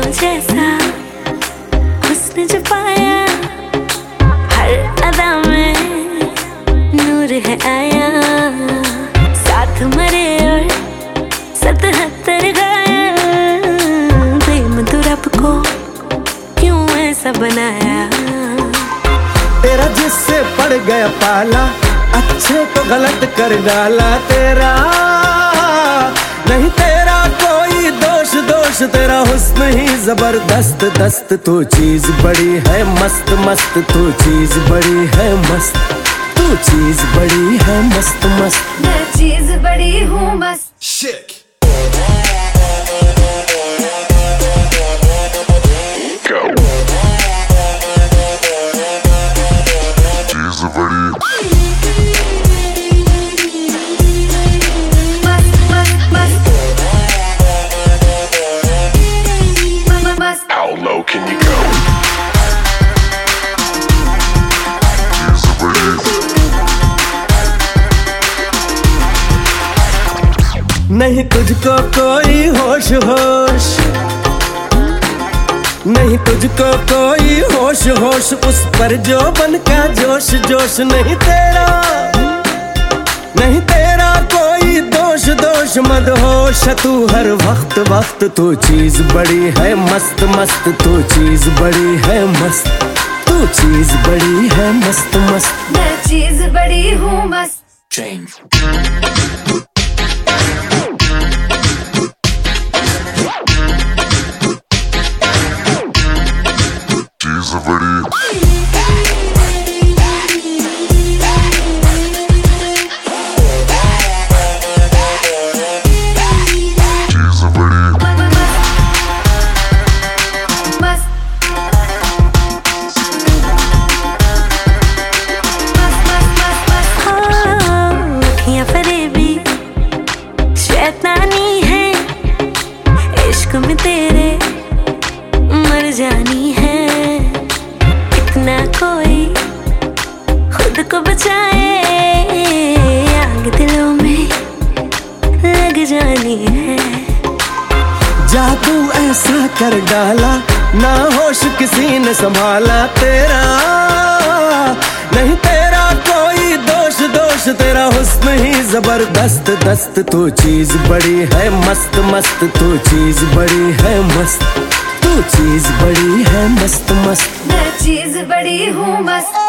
जैसा हुस्न जो पाया, हर अदा में नूर है आया। साथ मरे और 77 घायल, प्रेम तो रब को क्यों ऐसा बनाया। तेरा जिससे पड़ गया पाला, अच्छे को गलत कर डाला। तेरा नहीं तेरा कोई दोष, दोष तेरा हुस्न ही जबरदस्त दस्त। तू चीज बड़ी है मस्त मस्त, तू चीज बड़ी है मस्त, तू चीज बड़ी है मस्त मस्त। मैं चीज बड़ी हूँ मस्त। Shit. How low can you go? नहीं तुझको कोई होश होश, नहीं तुझको कोई होश होश, उस पर जो बन का जोश जोश। नहीं तेरा नहीं तेरा कोई दोष दोष, मदहोश तू हर वक्त वक्त। तू चीज बड़ी है मस्त मस्त, तू चीज बड़ी है मस्त, तू चीज बड़ी है मस्त मस्त। मैं चीज बड़ी हूँ मस्त। Change. She's a pretty. इश्क में तेरे मर जानी है, इतना कोई खुद को बचाए, आग दिलों में लग जानी है। जादू ऐसा कर डाला, ना होश किसी ने संभाला। तेरा नहीं तेरा कोई दोष दोष, तेरा हुस्न ही जबरदस्त दस्त। तू चीज बड़ी है मस्त मस्त, तू चीज बड़ी है मस्त, तू चीज बड़ी है मस्त मस्त। मैं चीज बड़ी हूँ मस्त।